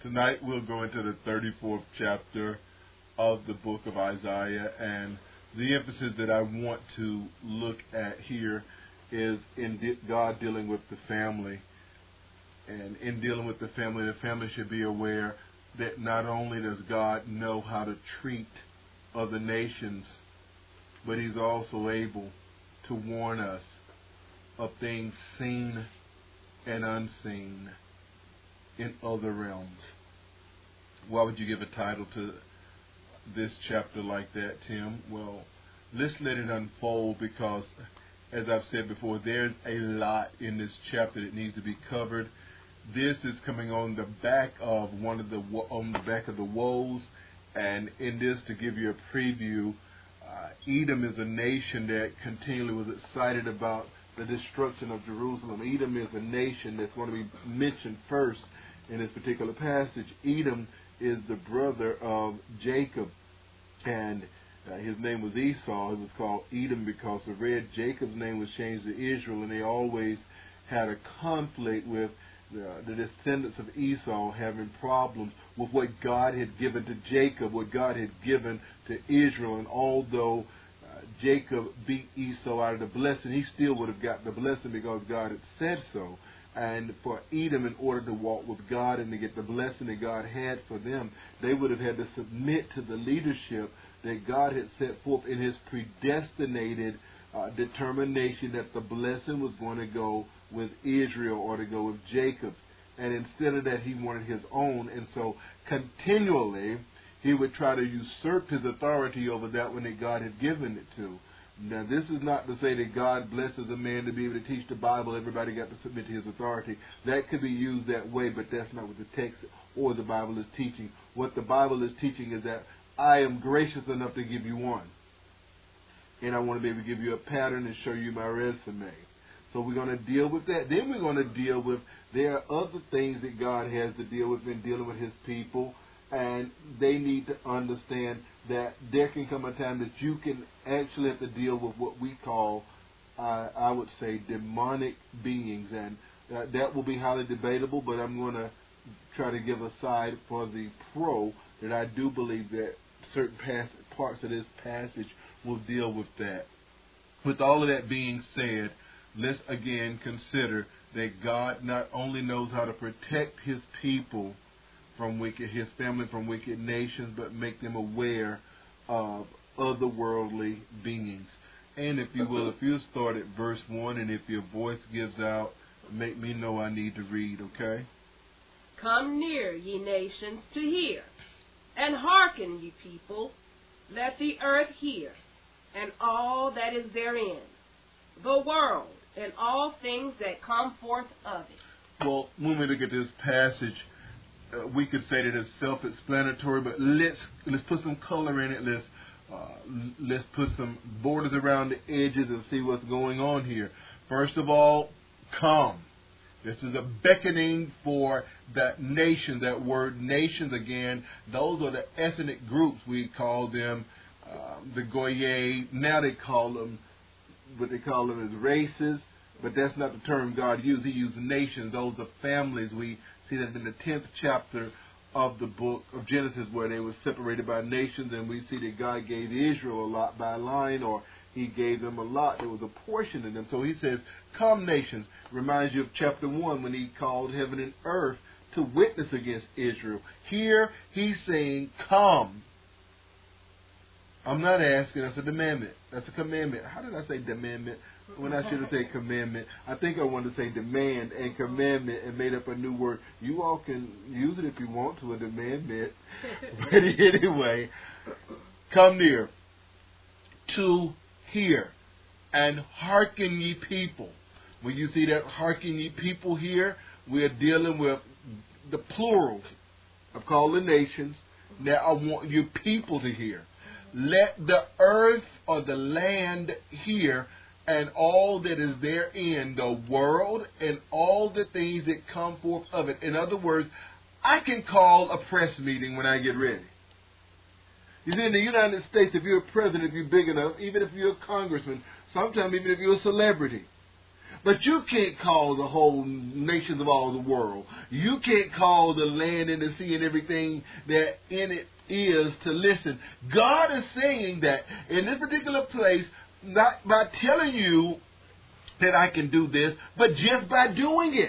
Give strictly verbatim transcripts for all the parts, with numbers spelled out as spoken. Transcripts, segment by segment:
Tonight we'll go into the thirty-fourth chapter of the book of Isaiah, and the emphasis that I want to look at here is in de- God dealing with the family. And in dealing with the family, the family should be aware that not only does God know how to treat other nations, but He's also able to warn us of things seen and unseen in other realms. Why would you give a title to this chapter like that, Tim? Well, let's let it unfold, because, as I've said before, there's a lot in this chapter that needs to be covered. This is coming on the back of one of the on the back of the woes, and in this, to give you a preview, uh, Edom is a nation that continually was excited about the destruction of Jerusalem. Edom is a nation that's going to be mentioned first in this particular passage. Edom is the brother of Jacob, and uh, his name was Esau. It was called Edom because the red Jacob's name was changed to Israel, and they always had a conflict with the, the descendants of Esau having problems with what God had given to Jacob, what God had given to Israel. And although uh, Jacob beat Esau out of the blessing, he still would have got the blessing because God had said so. And for Edom, in order to walk with God and to get the blessing that God had for them, they would have had to submit to the leadership that God had set forth in His predestinated uh, determination that the blessing was going to go with Israel or to go with Jacob. And instead of that, he wanted his own. And so continually, he would try to usurp his authority over that one that God had given it to. Now, this is not to say that God blesses a man to be able to teach the Bible. Everybody got to submit to his authority. That could be used that way, but that's not what the text or the Bible is teaching. What the Bible is teaching is that I am gracious enough to give you one. And I want to be able to give you a pattern and show you my resume. So we're going to deal with that. Then we're going to deal with, there are other things that God has to deal with in dealing with His people. And they need to understand that there can come a time that you can actually have to deal with what we call, uh, I would say, demonic beings. And uh, that will be highly debatable, but I'm going to try to give a side for the pro that I do believe that certain pas- parts of this passage will deal with that. With all of that being said, let's again consider that God not only knows how to protect His people from wicked, His family from wicked nations, but make them aware of otherworldly beings. And if you will, if you start at verse one, and if your voice gives out, make me know I need to read, okay? Come near, ye nations, to hear, and hearken, ye people. Let the earth hear, and all that is therein, the world, and all things that come forth of it. Well, when we look at this passage, Uh, we could say that it's self-explanatory, but let's let's put some color in it. Let's uh, let's put some borders around the edges and see what's going on here. First of all, come. This is a beckoning for that nation. That word nations again. Those are the ethnic groups. We call them uh, the Goye. Now they call them what they call them as races, but that's not the term God used. He used nations. Those are families. We see that in the tenth chapter of the book of Genesis, where they were separated by nations, and we see that God gave Israel a lot by line, or He gave them a lot. There was a portion in them. So He says, come nations. Reminds you of chapter one when He called heaven and earth to witness against Israel. Here He's saying, come. I'm not asking. That's a commandment. That's a commandment. How did I say demandment when I should have said commandment? I think I wanted to say demand and commandment and made up a new word. You all can use it if you want to, a demandment. But anyway, come near to hear and hearken ye people. When you see that hearken ye people here, we're dealing with the plurals. I've called the nations. Now I want you people to hear. Let the earth or the land hear, and all that is therein, the world and all the things that come forth of it. In other words, I can call a press meeting when I get ready. You see, in the United States, if you're a president, if you're big enough, even if you're a congressman, sometimes even if you're a celebrity. But you can't call the whole nations of all the world. You can't call the land and the sea and everything that in it is to listen. God is saying that in this particular place, not by telling you that I can do this, but just by doing it.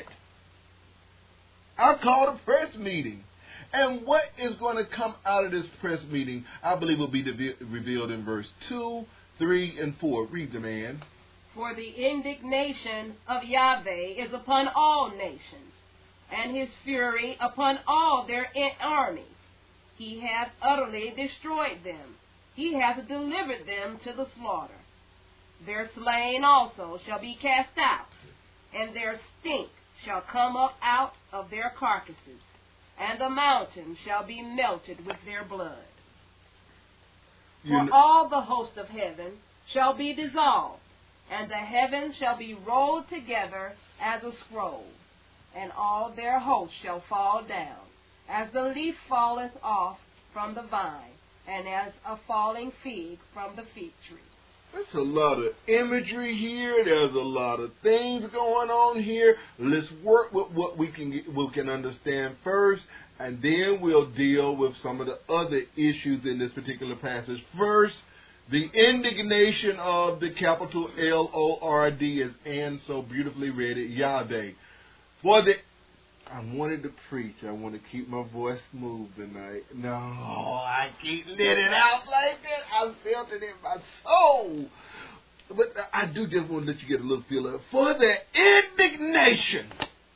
I called a press meeting. And what is going to come out of this press meeting, I believe, will be revealed in verse two, three, and four. Read them, Ann. For the indignation of Yahweh is upon all nations, and his fury upon all their armies. He hath utterly destroyed them. He hath delivered them to the slaughter. Their slain also shall be cast out, and their stink shall come up out of their carcasses, and the mountain shall be melted with their blood. For You know, all the host of heaven shall be dissolved, and the heavens shall be rolled together as a scroll, and all their hosts shall fall down, as the leaf falleth off from the vine, and as a falling fig from the fig tree. there's a lot of imagery here. There's a lot of things going on here. Let's work with what we can get, we can understand first, and then we'll deal with some of the other issues in this particular passage. First, the indignation of the capital L O R D, as Ann so beautifully read it, Yahweh. For the I wanted to preach. I want to keep my voice smooth tonight. No, I can't let it out like that. I felt it in my soul. But I do just want to let you get a little feel of it. For the indignation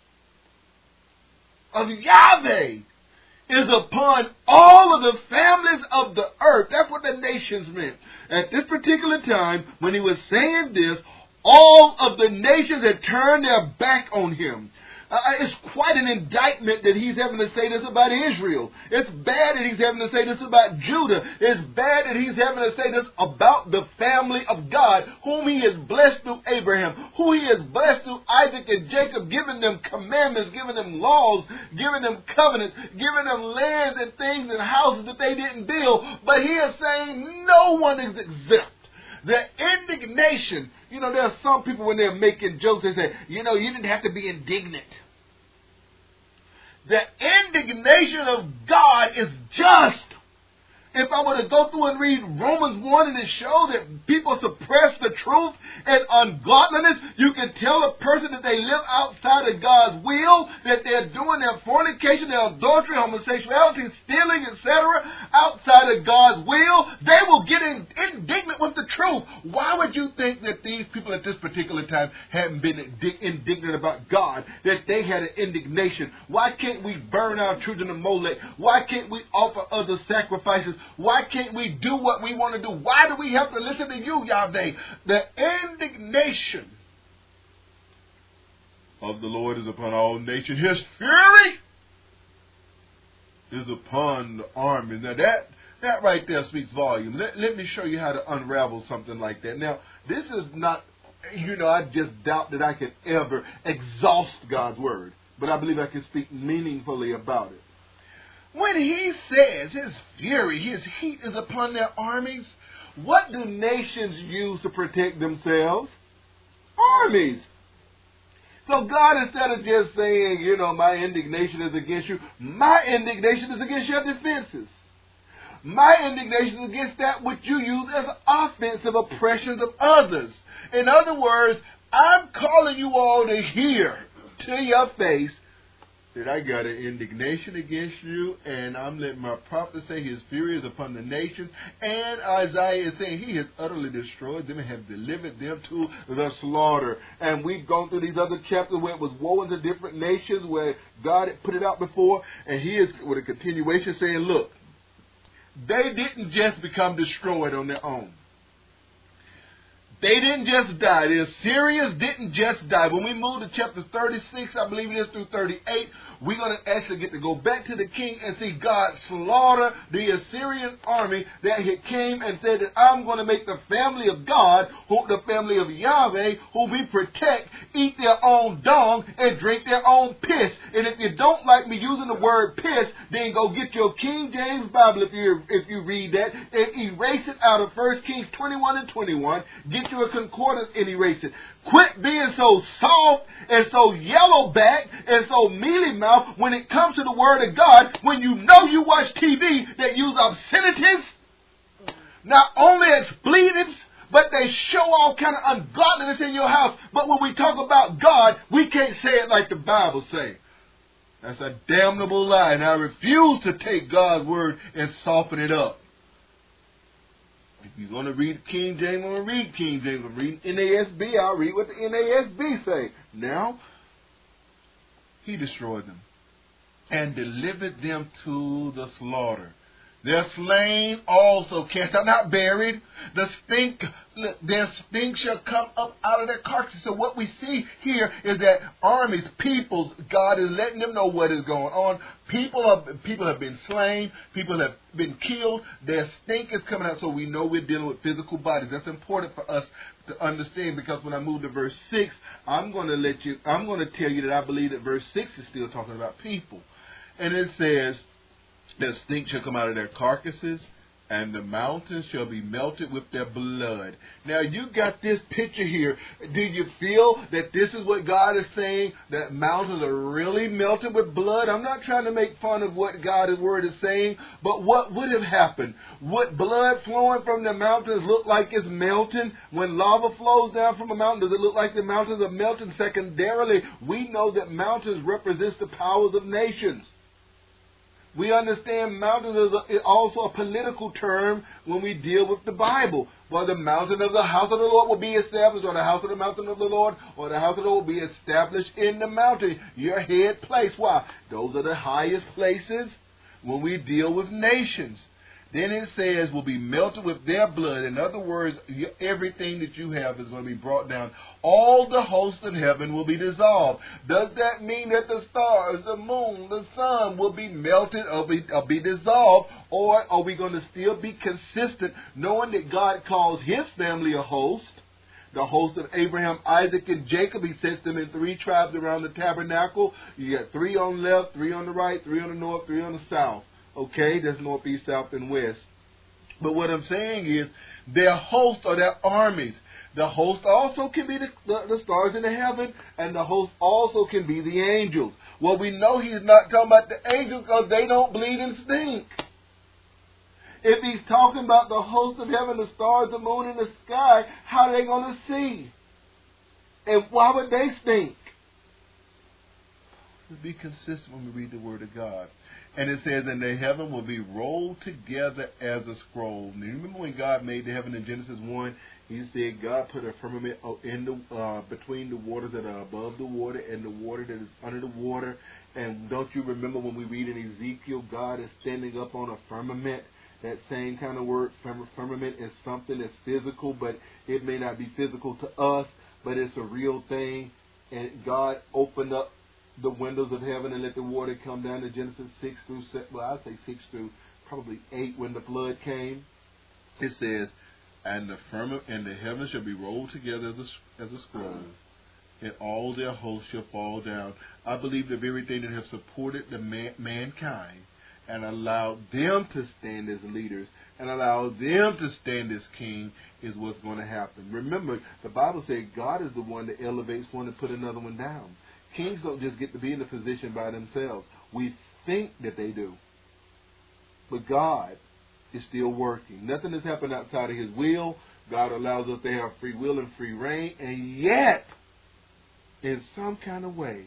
of Yahweh is upon all of the families of the earth. That's what the nations meant. At this particular time, when he was saying this, all of the nations had turned their back on him. Uh, it's quite an indictment that he's having to say this about Israel. It's bad that he's having to say this about Judah. It's bad that he's having to say this about the family of God, whom he has blessed through Abraham, who he has blessed through Isaac and Jacob, giving them commandments, giving them laws, giving them covenants, giving them lands and things and houses that they didn't build. But he is saying no one is exempt. The indignation, you know, there are some people when they're making jokes, they say, you know, you didn't have to be indignant. The indignation of God is just. If I were to go through and read Romans one and it show that people suppress the truth and ungodliness, you can tell a person that they live outside of God's will, that they're doing their fornication, their adultery, homosexuality, stealing, et cetera, outside of God's will, they will get in, indignant with the truth. Why would you think that these people at this particular time hadn't been indignant about God, that they had an indignation? Why can't we burn our children to Molech? Why can't we offer other sacrifices? Why can't we do what we want to do? Why do we have to listen to you, Yahweh? The indignation of the Lord is upon all nations. His fury is upon the army. Now that, that right there speaks volume. Let, let me show you how to unravel something like that. Now, this is not, you know, I just doubt that I can ever exhaust God's word. But I believe I can speak meaningfully about it. When he says his fury, his heat is upon their armies, what do nations use to protect themselves? Armies. So God, instead of just saying, you know, my indignation is against you, my indignation is against your defenses. My indignation is against that which you use as offensive oppressions of others. In other words, I'm calling you all to hear to your face that I got an indignation against you, and I'm letting my prophet say his fury is upon the nation. And Isaiah is saying he has utterly destroyed them and have delivered them to the slaughter. And we've gone through these other chapters where it was woe into different nations, where God had put it out before. And he is, with a continuation, saying, look, they didn't just become destroyed on their own. They didn't just die. The Assyrians didn't just die. When we move to chapter thirty-six, I believe it is, through thirty-eight, we're going to actually get to go back to the king and see God slaughter the Assyrian army that he came and said that I'm going to make the family of God, who, the family of Yahweh, who we protect, eat their own dung and drink their own piss. And if you don't like me using the word piss, then go get your King James Bible if you if you read that and erase it out of First Kings twenty-one and twenty-one. Get your concordance and erase it. Quit being so soft and so yellow back and so mealy mouth when it comes to the Word of God, when you know you watch T V that use obscenities, not only expletives, but they show all kind of ungodliness in your house. But when we talk about God, we can't say it like the Bible says. That's a damnable lie, and I refuse to take God's Word and soften it up. If you're going to read King James, I'm going to read King James. I'm reading N A S B, I'll read what the N A S B say. Now, he destroyed them and delivered them to the slaughter. They're slain also, cast out, not buried. The stink, their stink shall come up out of their carcasses. So what we see here is that armies, peoples, God is letting them know what is going on. People have, people have been slain. People have been killed. Their stink is coming out. So we know we're dealing with physical bodies. That's important for us to understand, because when I move to verse six, I'm going to let you, I'm going to tell you that I believe that verse six is still talking about people. And it says, their stink shall come out of their carcasses, and the mountains shall be melted with their blood. Now, you got this picture here. Do you feel that this is what God is saying, that mountains are really melted with blood? I'm not trying to make fun of what God's Word is saying, but what would have happened? Would blood flowing from the mountains look like it's melting? When lava flows down from a mountain, does it look like the mountains are melting? Secondarily, we know that mountains represent the powers of nations. We understand mountains is also a political term when we deal with the Bible. Well, the mountain of the house of the Lord will be established, or the house of the mountain of the Lord, or the house of the Lord will be established in the mountain. Your head place. Why? Those are the highest places when we deal with nations. Then it says will be melted with their blood. In other words, everything that you have is going to be brought down. All the hosts of heaven will be dissolved. Does that mean that the stars, the moon, the sun will be melted or be, or be dissolved? Or are we going to still be consistent, knowing that God calls his family a host? The host of Abraham, Isaac, and Jacob, he sets them in three tribes around the tabernacle. You got three on the left, three on the right, three on the north, three on the south. Okay, there's north, east, south, and west. But what I'm saying is, their hosts or their armies. The host also can be the, the, the stars in the heaven, and the host also can be the angels. Well, we know he's not talking about the angels because they don't bleed and stink. If he's talking about the host of heaven, the stars, the moon, and the sky, how are they going to see? And why would they stink? To be consistent when we read the Word of God. And it says, and the heaven will be rolled together as a scroll. Now, you remember when God made the heaven in Genesis one? He said God put a firmament in the uh, between the waters that are above the water and the water that is under the water. And don't you remember when we read in Ezekiel, God is standing up on a firmament? That same kind of word, firmament, is something that's physical, but it may not be physical to us, but it's a real thing. And God opened up the windows of heaven and let the water come down. In Genesis six through seven, well, I'd say six through probably eight when the flood came. It says, and the firmament and the heavens shall be rolled together as a, as a scroll, and all their hosts shall fall down. I believe that everything that have supported the man, mankind and allowed them to stand as leaders and allowed them to stand as king is what's going to happen. Remember, the Bible says God is the one that elevates one and put another one down. Kings don't just get to be in a position by themselves. We think that they do. But God is still working. Nothing has happened outside of his will. God allows us to have free will and free reign. And yet, in some kind of way,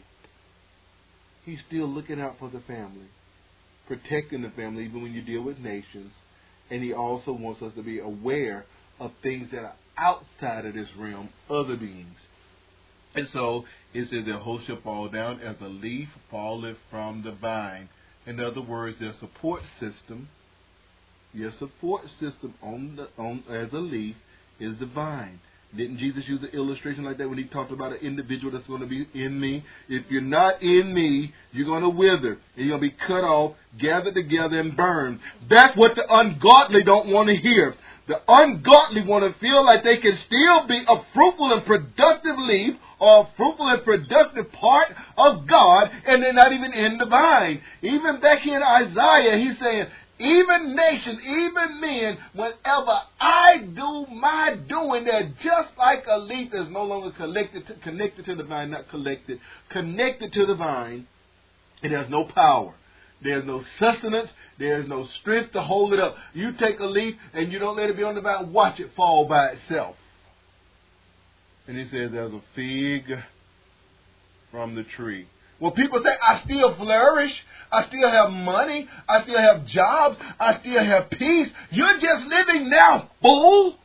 he's still looking out for the family, protecting the family even when you deal with nations. And he also wants us to be aware of things that are outside of this realm, other beings. And so it says their host shall fall down as a leaf falleth from the vine. In other words, their support system, your support system on the on as a leaf is the vine. Didn't Jesus use an illustration like that when he talked about an individual that's going to be in me? If you're not in me, you're going to wither. And you're going to be cut off, gathered together, and burned. That's what the ungodly don't want to hear. The ungodly want to feel like they can still be a fruitful and productive leaf or a fruitful and productive part of God, and they're not even in the vine. Even back here in Isaiah, he's saying, even nations, even men, whenever I do my doing, they're just like a leaf that's no longer collected to, connected to the vine, not collected, connected to the vine. It has no power. There's no sustenance. There's no strength to hold it up. You take a leaf and you don't let it be on the vine, watch it fall by itself. And he says there's a fig from the tree. Well, people say, I still flourish. I still have money. I still have jobs. I still have peace. You're just living now, fool.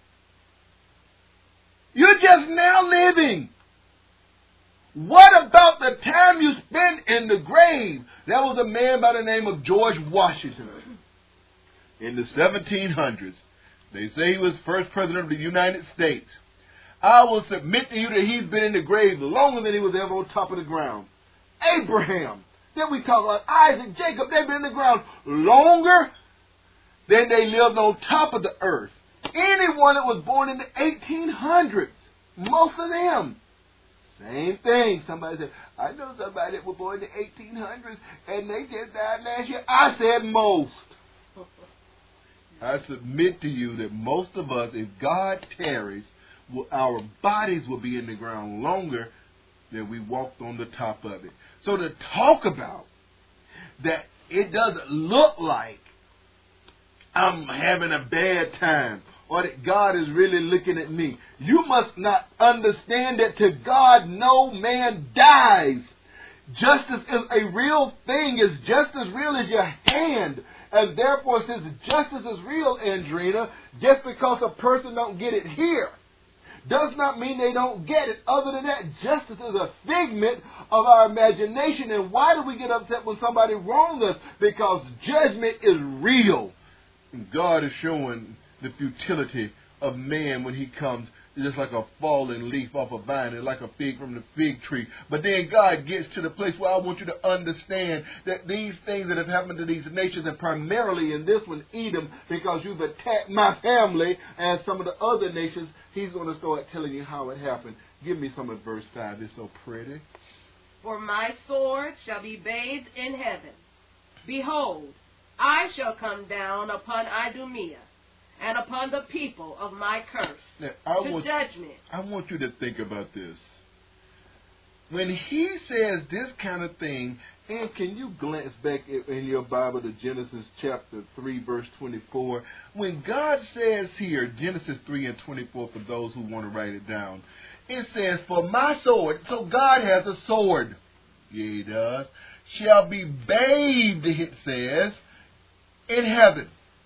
You're just now living. What about the time you spent in the grave? There was a man by the name of George Washington. In the seventeen hundreds, they say he was first president of the United States. I will submit to you that he's been in the grave longer than he was ever on top of the ground. Abraham, then we talk about Isaac, Jacob, they've been in the ground longer than they lived on top of the earth. Anyone that was born in the eighteen hundreds, most of them. Same thing. Somebody said, I know somebody that was born in the eighteen hundreds and they just died last year. I said most. I submit to you that most of us, if God tarries, our bodies will be in the ground longer than we walked on the top of it. So to talk about that it doesn't look like I'm having a bad time or that God is really looking at me, you must not understand that to God no man dies. Justice is a real thing. It's just as real as your hand. And therefore, since justice is real, Andrina, just because a person don't get it here does not mean they don't get it. Other than that, justice is a figment of our imagination. And why do we get upset when somebody wrongs us? Because judgment is real. And God is showing the futility of man when he comes, just like a fallen leaf off a vine and like a fig from the fig tree. But then God gets to the place where I want you to understand that these things that have happened to these nations, and primarily in this one, Edom, because you've attacked my family and some of the other nations, he's going to start telling you how it happened. Give me some of verse five. It's so pretty. For my sword shall be bathed in heaven. Behold, I shall come down upon Idumea and upon the people of my curse now, I to want, judgment. I want you to think about this. When he says this kind of thing, and can you glance back in your Bible to Genesis chapter three, verse twenty-four? When God says here, Genesis three and twenty-four, for those who want to write it down, it says, for my sword, so God has a sword, yeah, he does, shall be bathed, it says, in heaven.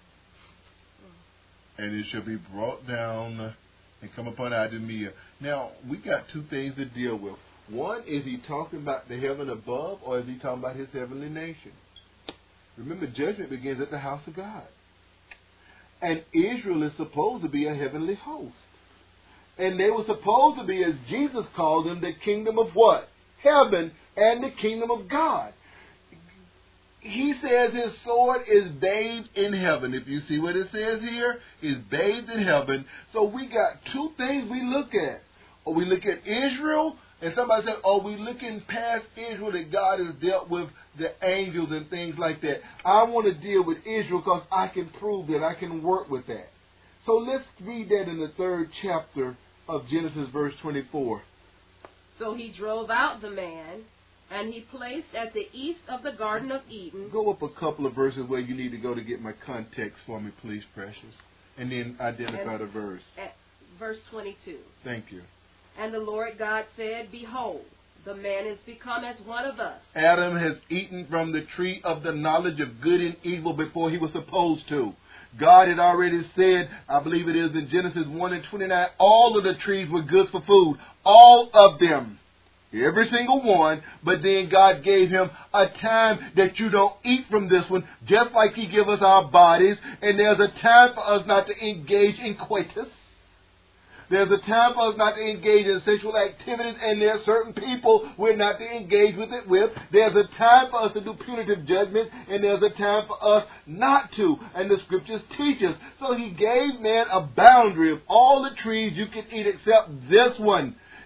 And it shall be brought down and come upon Idumea. Now, we got two things to deal with. One, is he talking about the heaven above, or is he talking about his heavenly nation? Remember, judgment begins at the house of God. And Israel is supposed to be a heavenly host. And they were supposed to be, as Jesus called them, the kingdom of what? Heaven and the kingdom of God. He says his sword is bathed in heaven. If you see what it says here, is bathed in heaven. So we got two things we look at. Or we look at Israel, and somebody said, are we looking past Israel that God has dealt with the angels and things like that? I want to deal with Israel because I can prove that. I can work with that. So let's read that in the third chapter of Genesis, verse twenty-four. So he drove out the man, and he placed at the east of the Garden of Eden. Go up a couple of verses where you need to go to get my context for me, please, precious. And then identify and the verse. At verse twenty-two. Thank you. And the Lord God said, behold, the man is become as one of us. Adam has eaten from the tree of the knowledge of good and evil before he was supposed to. God had already said, I believe it is in Genesis one and twenty-nine, all of the trees were good for food. All of them. Every single one. But then God gave him a time that you don't eat from this one, just like he gave us our bodies. And there's a time for us not to engage in coitus. There's a time for us not to engage in sexual activities, and there are certain people we're not to engage with it with. There's a time for us to do punitive judgment, and there's a time for us not to. And the scriptures teach us. So he gave man a boundary of all the trees you can eat except this one.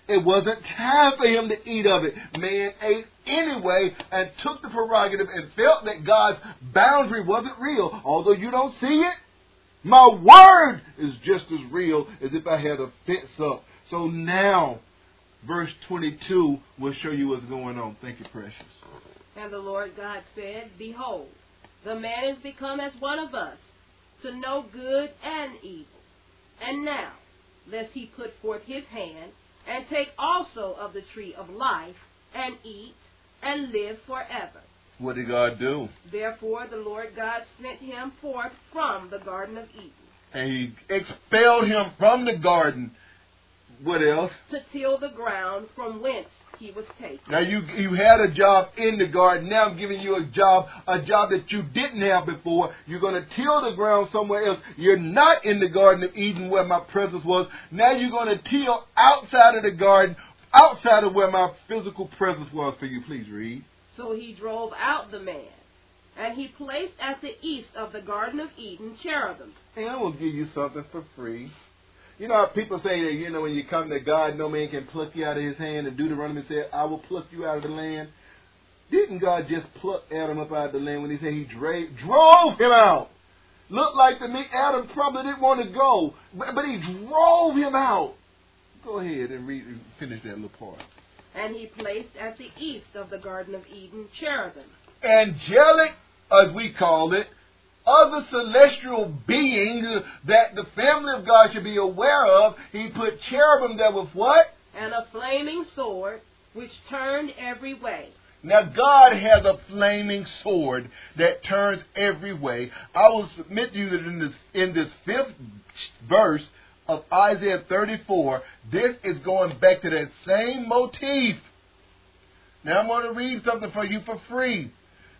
It wasn't time for him to eat of it. Man ate anyway and took the prerogative and felt that God's boundary wasn't real. Although you don't see it, my word is just as real as if I had a fence up. So now, verse twenty-two will show you what's going on. Thank you, precious. And the Lord God said, Behold, the man is become as one of us, to know good and evil. And now, lest he put forth his hand, and take also of the tree of life, and eat, and live forever. What did God do? Therefore the Lord God sent him forth from the Garden of Eden. And he expelled him from the garden. What else? To till the ground from whence he was taken. Now you you had a job in the garden. Now I'm giving you a job, a job that you didn't have before. You're going to till the ground somewhere else. You're not in the Garden of Eden where my presence was. Now you're going to till outside of the garden, outside of where my physical presence was. For you, please read. So he drove out the man, and he placed at the east of the Garden of Eden cherubim. And I will give you something for free. You know how people say that, you know, when you come to God, no man can pluck you out of his hand, and Deuteronomy said, I will pluck you out of the land. Didn't God just pluck Adam up out of the land when he said he dra- drove him out? Looked like to me Adam probably didn't want to go, but, but he drove him out. Go ahead and read and finish that little part. And he placed at the east of the Garden of Eden cherubim. Angelic, as we call it, other celestial beings that the family of God should be aware of. He put cherubim there with what? And a flaming sword, which turned every way. Now God has a flaming sword that turns every way. I will submit to you that in this, in this fifth verse of Isaiah thirty-four, this is going back to that same motif. Now I'm going to read something for you for free.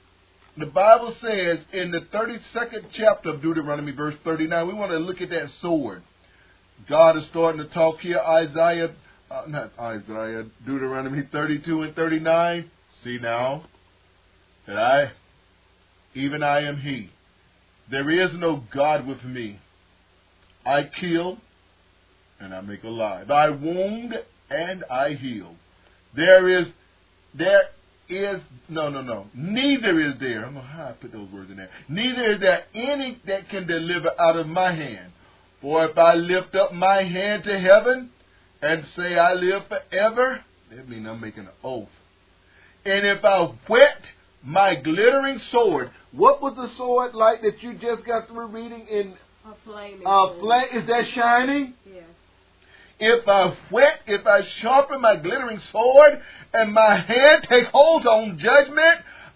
The Bible says in the thirty-second chapter of Deuteronomy, verse thirty-nine, we want to look at that sword. God is starting to talk here, Isaiah, uh, not Isaiah, Deuteronomy thirty-two and thirty-nine. See now that I, even I am He. There is no God with me. I kill and I make alive. I wound and I heal. There is, there is, no, no, no. Neither is there, I don't know how I put those words in there. Neither is there any that can deliver out of my hand. For if I lift up my hand to heaven and say I live forever, that means I'm making an oath. And if I whet my glittering sword, what was the sword like that you just got through reading in? A flaming uh, flame? Is that shining? Yes. If I whet, if I sharpen my glittering sword, and my hand take hold on judgment,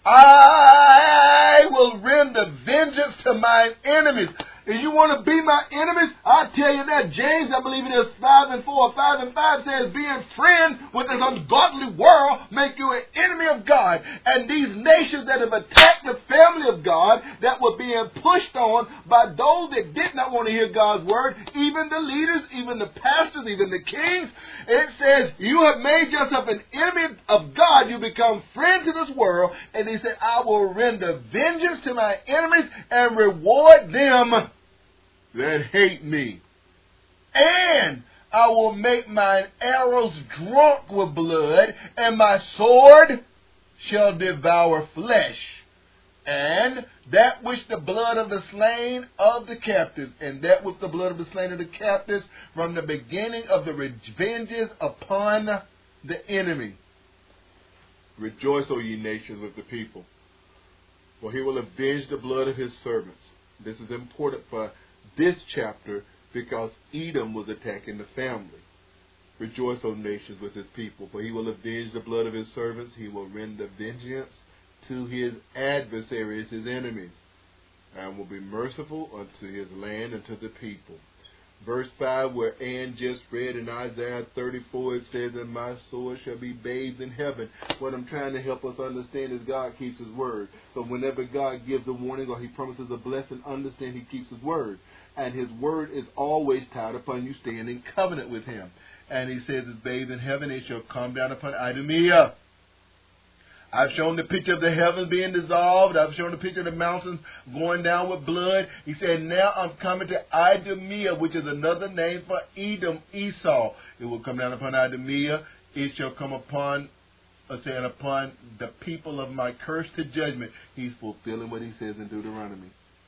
I will render vengeance to mine enemies. If you want to be my enemies, I'll tell you that. James, I believe it is five and four, five and five says, being friends with this ungodly world make you an enemy of God. And these nations that have attacked the family of God, that were being pushed on by those that did not want to hear God's word, even the leaders, even the pastors, even the kings, it says, you have made yourself an enemy of God. You become friends of this world. And he said, I will render vengeance to my enemies and reward them that hate me. And I will make mine arrows drunk with blood, and my sword shall devour flesh. And that which the blood of the slain of the captives, and that which the blood of the slain of the captives, from the beginning of the revenges upon the enemy. Rejoice, O ye nations, with the people, for he will avenge the blood of his servants. This is important for this chapter because Edom was attacking the family. Rejoice, O nations, with his people, for he will avenge the blood of his servants. He will render vengeance to his adversaries, his enemies, and will be merciful unto his land and to the people. Verse five, where Ann just read in Isaiah thirty-four, it says, and my sword shall be bathed in heaven. What I'm trying to help us understand is God keeps his word. So whenever God gives a warning or he promises a blessing, understand he keeps his word. And his word is always tied upon you staying in covenant with him. And he says, it's bathed in heaven, it shall come down upon Idumea. I've shown the picture of the heavens being dissolved. I've shown the picture of the mountains going down with blood. He said, now I'm coming to Idumea, which is another name for Edom, Esau. It will come down upon Idumea. It shall come upon, uh, saying, upon the people of my curse to judgment. He's fulfilling what he says in Deuteronomy.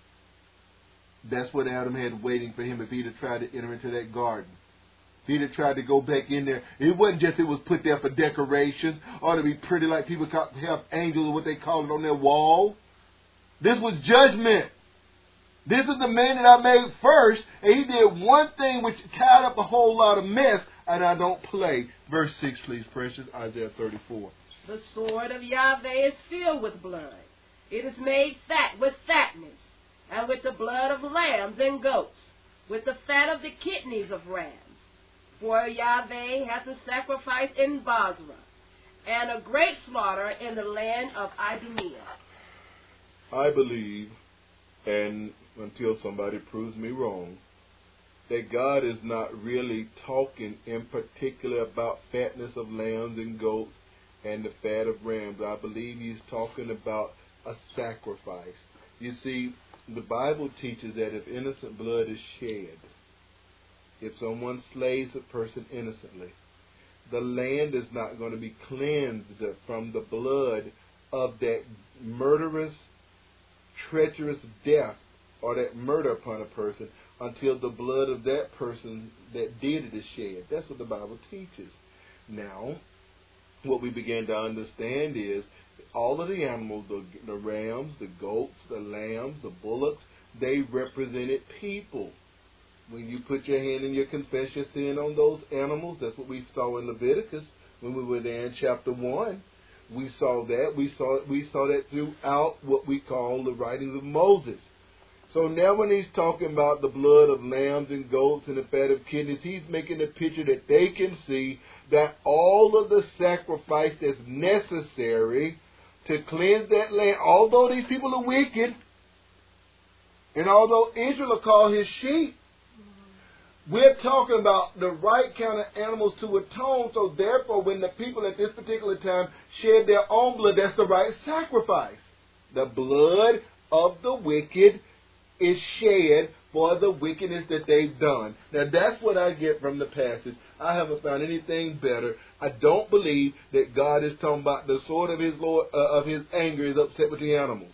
That's what Adam had waiting for him if he'd have tried to enter into that garden. He'd have tried to go back in there. It wasn't just it was put there for decorations or to be pretty like people have angels or what they call it on their wall. This was judgment. This is the man that I made first, and he did one thing which tied up a whole lot of mess, and I don't play. Verse six, please, precious, Isaiah thirty-four. The sword of Yahweh is filled with blood. It is made fat with fatness, and with the blood of lambs and goats, with the fat of the kidneys of rams. For Yahweh hath a sacrifice in Basra, and a great slaughter in the land of Idumea. I believe, and until somebody proves me wrong, that God is not really talking in particular about fatness of lambs and goats and the fat of rams. I believe he's talking about a sacrifice. You see, the Bible teaches that if innocent blood is shed, if someone slays a person innocently, the land is not going to be cleansed from the blood of that murderous, treacherous death or that murder upon a person until the blood of that person that did it is shed. That's what the Bible teaches. Now, what we begin to understand is all of the animals, the, the rams, the goats, the lambs, the bullocks, they represented people. When you put your hand in your confess your sin on those animals, that's what we saw in Leviticus when we were there in chapter one. We saw that. We saw we saw that throughout what we call the writings of Moses. So now when he's talking about the blood of lambs and goats and the fat of kidneys, he's making a picture that they can see that all of the sacrifice that's necessary to cleanse that land, although these people are wicked, and although Israel are called his sheep, we're talking about the right kind of animals to atone. So therefore, when the people at this particular time shed their own blood, that's the right sacrifice. The blood of the wicked is shed for the wickedness that they've done. Now that's what I get from the passage. I haven't found anything better. I don't believe that God is talking about the sword of his Lord uh, of his anger is upset with the animals.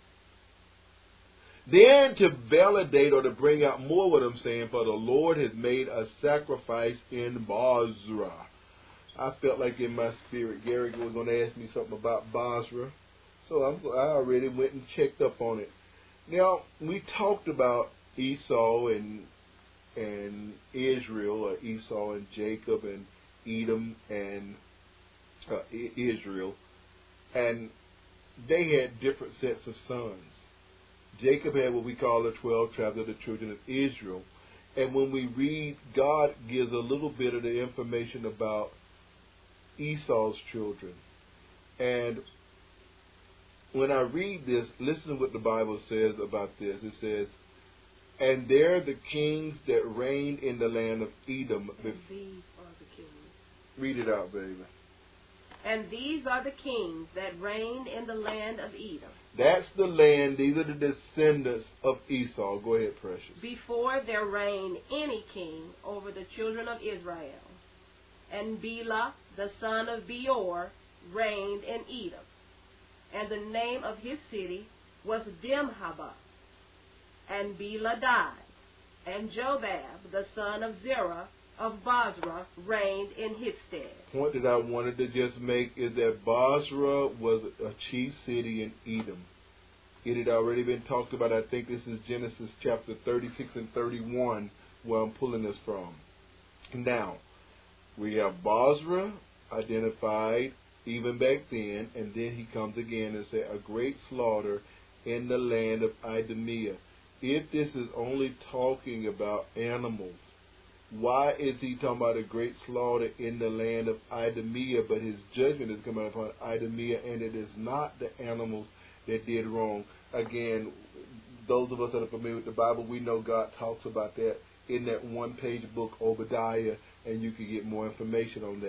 Then to validate or to bring out more what I'm saying, for the Lord has made a sacrifice in Basra. I felt like in my spirit Gary was going to ask me something about Basra. So I'm, I already went and checked up on it. Now, we talked about Esau and and Israel, or Esau and Jacob and Edom and uh, Israel. And they had different sets of sons. Jacob had what we call the twelve tribes of the children of Israel. And when we read, God gives a little bit of the information about Esau's children. And when I read this, listen to what the Bible says about this. It says, and there the kings that reigned in the land of Edom. And these are the kings. Read it out, baby. And these are the kings that reigned in the land of Edom. That's the land. These are the descendants of Esau. Go ahead, precious. Before there reigned any king over the children of Israel. And Bela, the son of Beor, reigned in Edom. And the name of his city was Dimhabah. And Bela died. And Jobab, the son of Zerah of Basra, reigned in his stead. The point that I wanted to just make is that Basra was a chief city in Edom. It had already been talked about. I think this is Genesis chapter thirty-six and thirty-one where I'm pulling this from. Now, we have Basra identified even back then, and then he comes again and says a great slaughter in the land of Idumea. If this is only talking about animals, why is he talking about a great slaughter in the land of Idumea, but his judgment is coming upon Idumea, and it is not the animals that did wrong? Again, those of us that are familiar with the Bible, we know God talks about that in that one-page book, Obadiah, and you can get more information on that.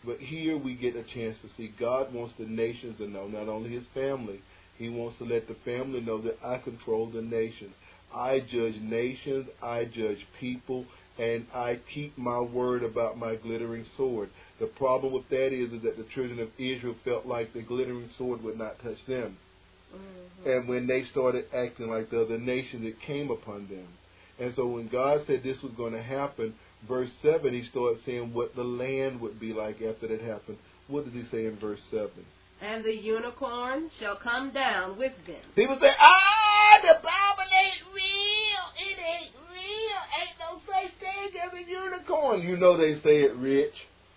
But here we get a chance to see God wants the nations to know, not only his family. He wants to let the family know that I control the nations. I judge nations, I judge people, and I keep my word about my glittering sword. The problem with that is, is that the children of Israel felt like the glittering sword would not touch them. Mm-hmm. And when they started acting like the other nations, it came upon them. And so when God said this was going to happen, verse seven, he started saying what the land would be like after that happened. What does he say in verse seven? And the unicorn shall come down with them. People say, ah, the Bible ain't real. It ain't real. Ain't no such thing as a unicorn. You know they say it, Rich.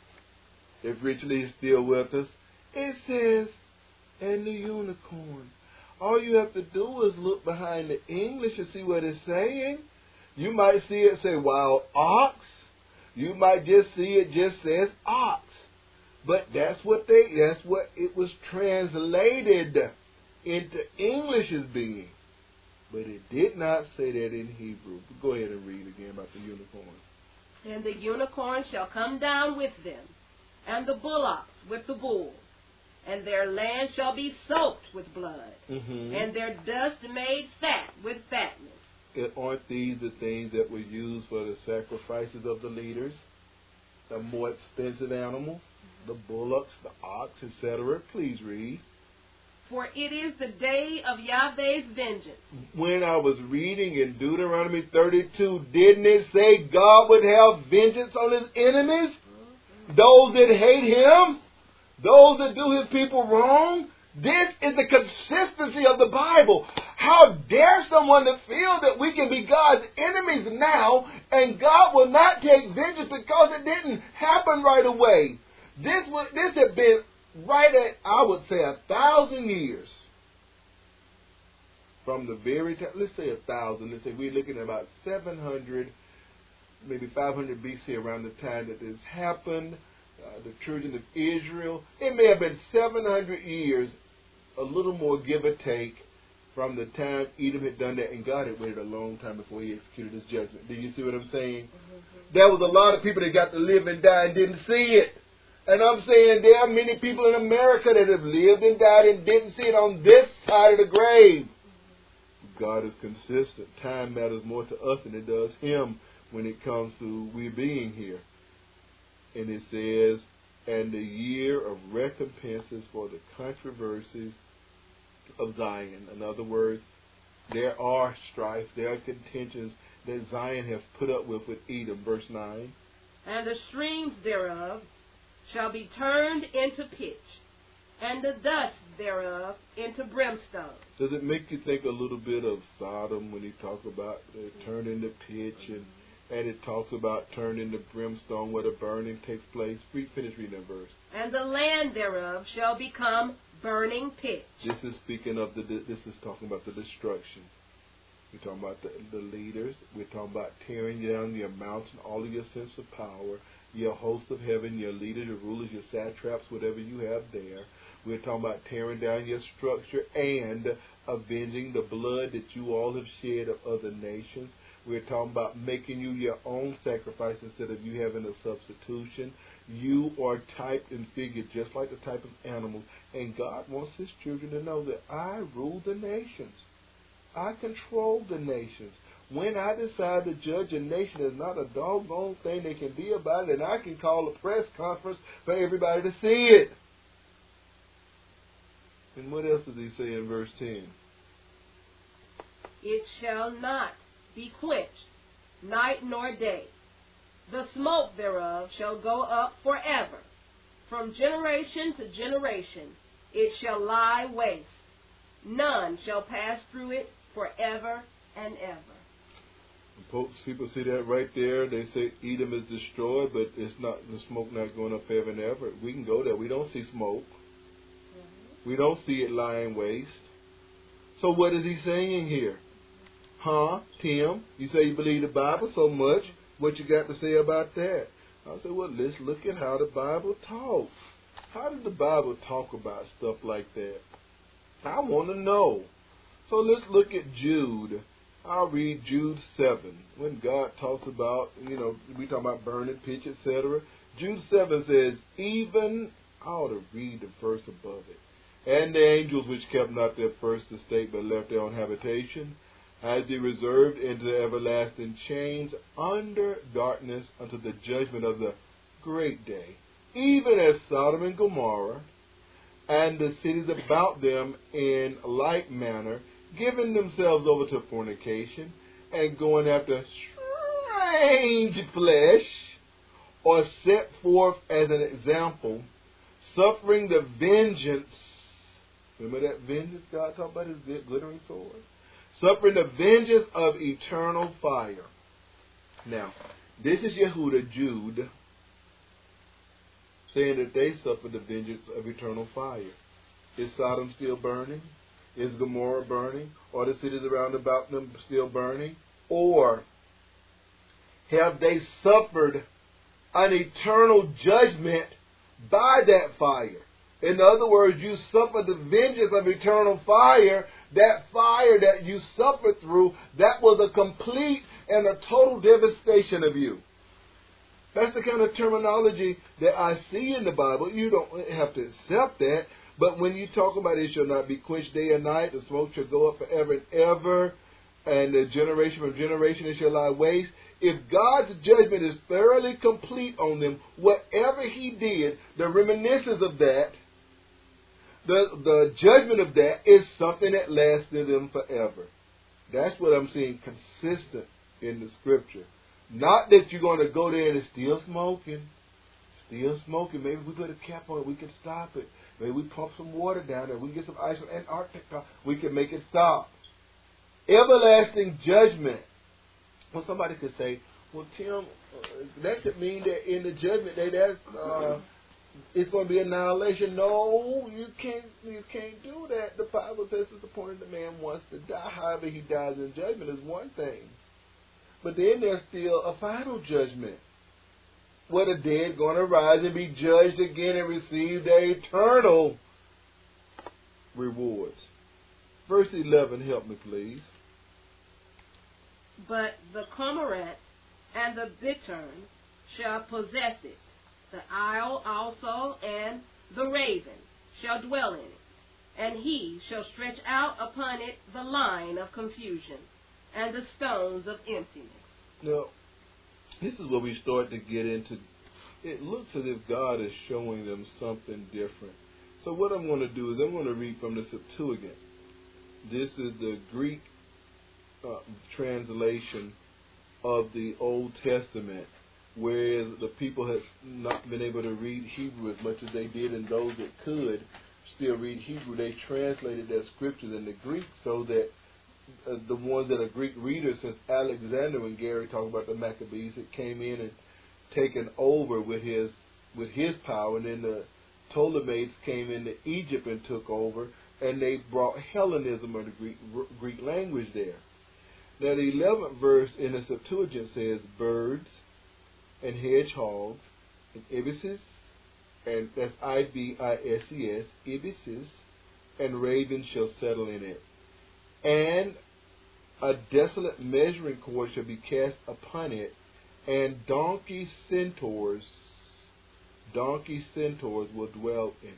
If Rich Lee is still with us. It says, and the unicorn. All you have to do is look behind the English and see what it's saying. You might see it say wild ox. You might just see it just says ox. But that's what they that's what it was translated into English as being. But it did not say that in Hebrew. Go ahead and read again about the unicorn. And the unicorn shall come down with them, and the bullocks with the bulls, and their land shall be soaked with blood, mm-hmm. and their dust made fat with fatness. It, aren't these the things that were used for the sacrifices of the leaders? The more expensive animals, mm-hmm. the bullocks, the ox, et cetera. Please read. For it is the day of Yahweh's vengeance. When I was reading in Deuteronomy thirty-two, didn't it say God would have vengeance on his enemies? Mm-hmm. Those that hate him? Those that do his people wrong? This is the consistency of the Bible. How dare someone to feel that we can be God's enemies now and God will not take vengeance because it didn't happen right away. This was, this had been right at, I would say, a thousand years from the very time. Let's say a thousand. Let's say we're looking at about seven hundred, maybe five hundred B C around the time that this happened. Uh, the children of Israel. It may have been seven hundred years, a little more give or take, from the time Edom had done that, and God had waited a long time before he executed his judgment. Do you see what I'm saying? Mm-hmm. There was a lot of people that got to live and die and didn't see it. And I'm saying there are many people in America that have lived and died and didn't see it on this side of the grave. Mm-hmm. God is consistent. Time matters more to us than it does him when it comes to we being here. And it says, and the year of recompenses for the controversies of Zion. In other words, there are strife, there are contentions that Zion has put up with with Edom. Verse nine. And the streams thereof shall be turned into pitch, and the dust thereof into brimstone. Does it make you think a little bit of Sodom when he talks about uh, turn into pitch, and and it talks about turn into brimstone where the burning takes place? Read, finish reading that verse. And the land thereof shall become burning pitch. This is speaking of the. This is talking about the destruction. We're talking about the, the leaders. We're talking about tearing down your mountain, all of your sense of power, your host of heaven, your leaders, your rulers, your satraps, whatever you have there. We're talking about tearing down your structure and avenging the blood that you all have shed of other nations. We're talking about making you your own sacrifice instead of you having a substitution. You are typed and figured just like the type of animals. And God wants his children to know that I rule the nations. I control the nations. When I decide to judge a nation, there's not a doggone thing they can be about it. And I can call a press conference for everybody to see it. And what else does he say in verse ten? It shall not be quenched, night nor day. The smoke thereof shall go up forever. From generation to generation it shall lie waste. None shall pass through it forever and ever. People see that right there. They say Edom is destroyed, but it's not the smoke not going up forever and ever. We can go there. We don't see smoke. Mm-hmm. We don't see it lying waste. So what is he saying here? Huh, Tim? You say you believe the Bible so much. What you got to say about that? I said, well, let's look at how the Bible talks. How does the Bible talk about stuff like that? I want to know. So let's look at Jude. I'll read Jude seven. When God talks about, you know, we talk about burning pitch, et cetera. Jude seven says, even, I ought to read the verse above it. And the angels which kept not their first estate, but left their own habitation, has he reserved into everlasting chains under darkness unto the judgment of the great day, even as Sodom and Gomorrah, and the cities about them in like manner, giving themselves over to fornication, and going after strange flesh, or set forth as an example, suffering the vengeance. Remember that vengeance God talked about, his glittering sword? Suffering the vengeance of eternal fire. Now, this is Yehuda, Jude, saying that they suffered the vengeance of eternal fire. Is Sodom still burning? Is Gomorrah burning? Are the cities around about them still burning? Or have they suffered an eternal judgment by that fire? In other words, you suffered the vengeance of eternal fire. That fire that you suffered through, that was a complete and a total devastation of you. That's the kind of terminology that I see in the Bible. You don't have to accept that. But when you talk about it shall not be quenched day and night, the smoke shall go up forever and ever, and the generation from generation it shall lie waste. If God's judgment is thoroughly complete on them, whatever he did, the reminiscence of that, the, the judgment of that is something that lasts in them forever. That's what I'm seeing consistent in the scripture. Not that you're going to go there and it's still smoking. Still smoking. Maybe we put a cap on it. We can stop it. Maybe we pump some water down there. We can get some ice from Antarctica. We can make it stop. Everlasting judgment. Well, somebody could say, well, Tim, uh, that could mean that in the judgment day, that's uh, it's going to be annihilation. No, you can't. You can't do that. The Bible says it's appointed the man wants to die. However, he dies in judgment is one thing. But then there's still a final judgment, where the dead going to rise and be judged again and receive their eternal rewards. Verse eleven, help me please. But the cormorant and the bittern shall possess it, the owl also and the raven shall dwell in it, and he shall stretch out upon it the line of confusion and the stones of emptiness. Now, this is where we start to get into, it looks as if God is showing them something different. So what I'm going to do is I'm going to read from the Septuagint. This is the Greek uh, translation of the Old Testament, whereas the people have not been able to read Hebrew as much as they did, and those that could still read Hebrew, they translated their scriptures into Greek so that uh, the ones that are Greek readers, since Alexander, when Gary talked about the Maccabees, it came in and taken over with his with his power, and then the Ptolemies came into Egypt and took over, and they brought Hellenism, or the Greek, Greek language there. Now the eleventh verse in the Septuagint says, birds and hedgehogs and ibises, and that's I B I S E S, ibises, and ravens shall settle in it. And a desolate measuring cord shall be cast upon it, and donkey centaurs, donkey centaurs will dwell in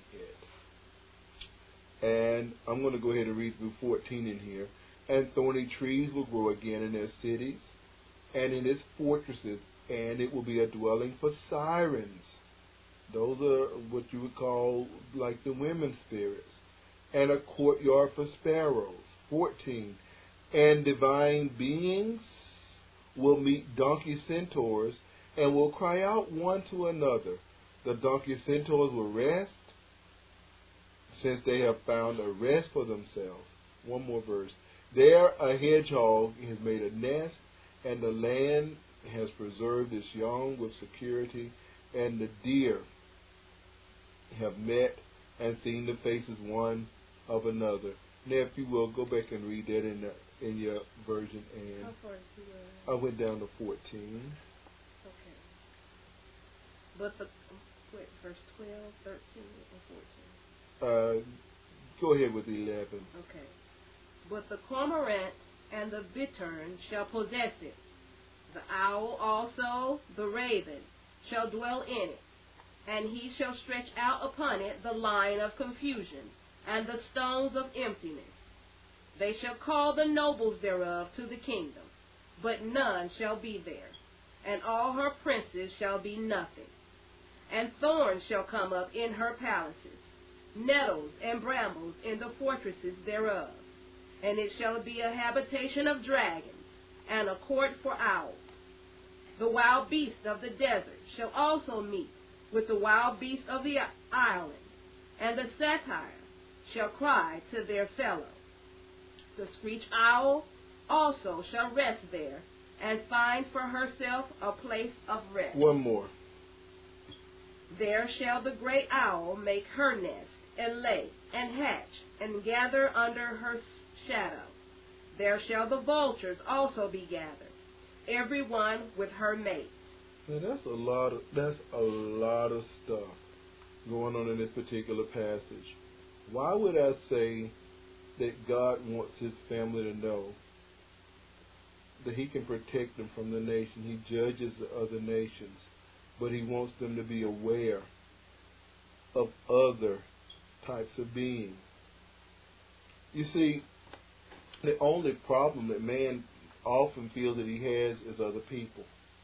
it. And I'm going to go ahead and read through fourteen in here. And thorny trees will grow again in their cities and in its fortresses, and it will be a dwelling for sirens. Those are what you would call like the women's spirits. And a courtyard for sparrows. fourteen. And divine beings will meet donkey centaurs and will cry out one to another. The donkey centaurs will rest, since they have found a rest for themselves. One more verse. There a hedgehog has made a nest, and the land has preserved its young with security, and the deer have met and seen the faces one of another. Now, if you will, go back and read that in the, in your version. And How far is the, uh, I went down to fourteen. Okay. But the, wait, verse twelve, thirteen, or fourteen? Uh, go ahead with eleven. Okay. But the cormorant and the bittern shall possess it. The owl also, the raven, shall dwell in it. And he shall stretch out upon it the line of confusion, and the stones of emptiness. They shall call the nobles thereof to the kingdom, but none shall be there, and all her princes shall be nothing. And thorns shall come up in her palaces, nettles and brambles in the fortresses thereof. And it shall be a habitation of dragons, and a court for owls. The wild beasts of the desert shall also meet with the wild beasts of the island, and the satyr shall cry to their fellow. The screech owl also shall rest there, and find for herself a place of rest. One more. There shall the great owl make her nest, and lay, and hatch, and gather under her shadow. There shall the vultures also be gathered, every one with her mate. Now that's a lot of that's a lot of stuff going on in this particular passage. Why would I say that God wants his family to know that he can protect them from the nation? He judges the other nations, but he wants them to be aware of other types of beings. You see, the only problem that man often feels that he has is other people.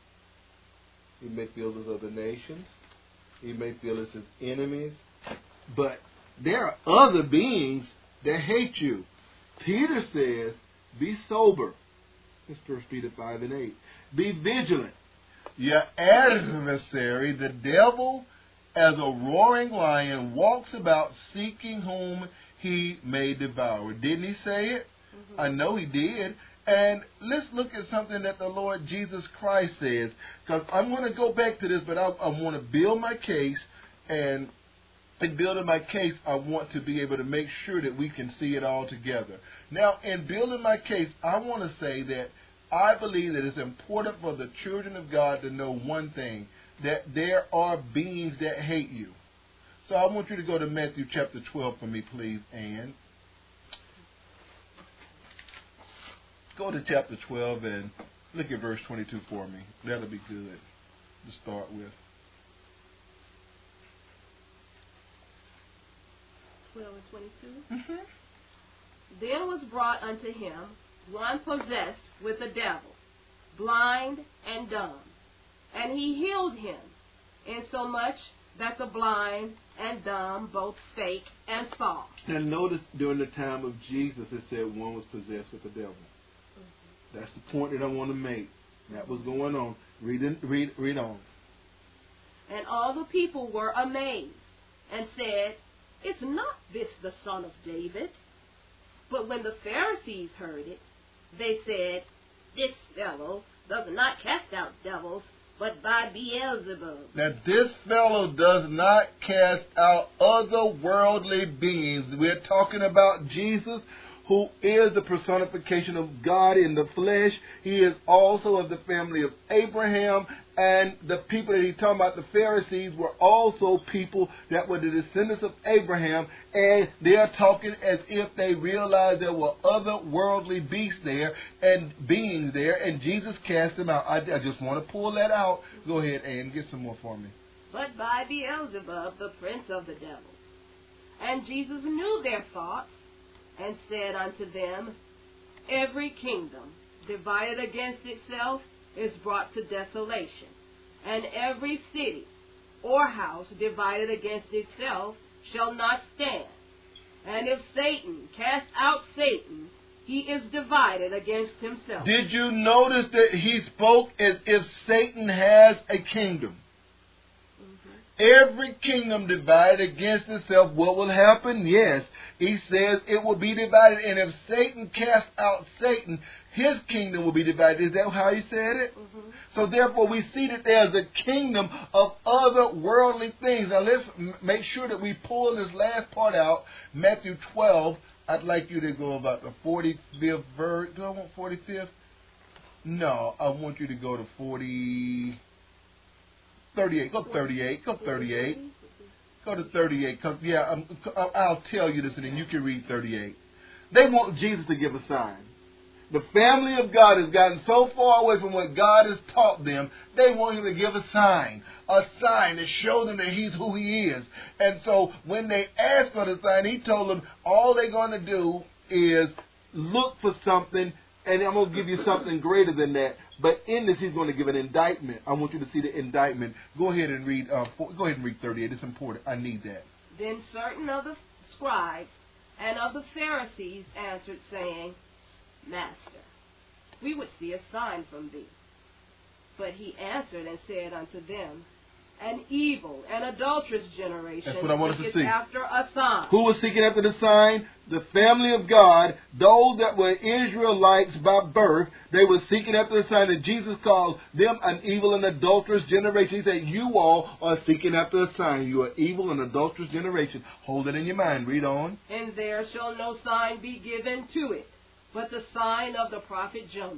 He may feel as other nations. He may feel as his enemies. But there are other beings that hate you. Peter says, be sober. That's First Peter five and eight. Be vigilant. Your adversary, the devil, as a roaring lion, walks about seeking whom he may devour. Didn't he say it? Mm-hmm. I know he did. And let's look at something that the Lord Jesus Christ says, because I'm going to go back to this, but I, I want to build my case, and in building my case, I want to be able to make sure that we can see it all together. Now, in building my case, I want to say that I believe that it's important for the children of God to know one thing, that there are beings that hate you. So I want you to go to Matthew chapter twelve for me, please, Ann. Go to chapter twelve and look at verse twenty-two for me. That'll be good to start with. twelve and twenty-two? Mm-hmm. Then was brought unto him one possessed with a devil, blind and dumb. And he healed him, insomuch that the blind and dumb both spake and saw. Now notice during the time of Jesus it said one was possessed with the devil. Mm-hmm. That's the point that I want to make. That was going on. Read, in, read, read on. And all the people were amazed, and said, Is not this the son of David? But when the Pharisees heard it, they said, This fellow does not cast out devils, but by Beelzebub. Now this fellow does not cast out otherworldly beings. We're talking about Jesus, who is the personification of God in the flesh. He is also of the family of Abraham. And the people that he's talking about, the Pharisees, were also people that were the descendants of Abraham. And they're talking as if they realized there were other worldly beasts there and beings there. And Jesus cast them out. I, I just want to pull that out. Go ahead and get some more for me. But by Beelzebub, the prince of the devils. And Jesus knew their thoughts, and said unto them, Every kingdom divided against itself is brought to desolation, and every city or house divided against itself shall not stand. And if Satan cast out Satan, he is divided against himself. Did you notice that he spoke as if Satan has a kingdom? Every kingdom divided against itself, what will happen? Yes, he says it will be divided. And if Satan casts out Satan, his kingdom will be divided. Is that how he said it? Mm-hmm. So therefore we see that there's a kingdom of other worldly things. Now let's m- make sure that we pull this last part out. Matthew twelve. I'd like you to go about the forty-fifth verse. Do I want forty-fifth? No, I want you to go to forty... thirty-eight. Go thirty-eight. Go thirty-eight. Go to thirty-eight. Yeah, I'm, I'll tell you this, and then you can read thirty-eight. They want Jesus to give a sign. The family of God has gotten so far away from what God has taught them, they want him to give a sign. A sign to show them that he's who he is. And so when they asked for the sign, he told them all they're going to do is look for something, and I'm going to give you something greater than that. But in this, he's going to give an indictment. I want you to see the indictment. Go ahead and read. Uh, go ahead and read thirty-eight. It's important. I need that. Then certain of the scribes and of the Pharisees answered, saying, Master, we would see a sign from thee. But he answered and said unto them, An evil and adulterous generation That's what I wanted to seeketh see. after a sign. Who was seeking after the sign? The family of God, those that were Israelites by birth, they were seeking after the sign, and Jesus called them an evil and adulterous generation. He said, you all are seeking after a sign. You are evil and adulterous generation. Hold it in your mind. Read on. And there shall no sign be given to it, but the sign of the prophet Jonas.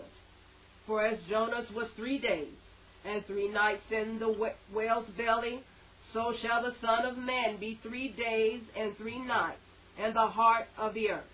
For as Jonas was three days and three nights in the whale's belly, so shall the Son of Man be three days and three nights in the heart of the earth.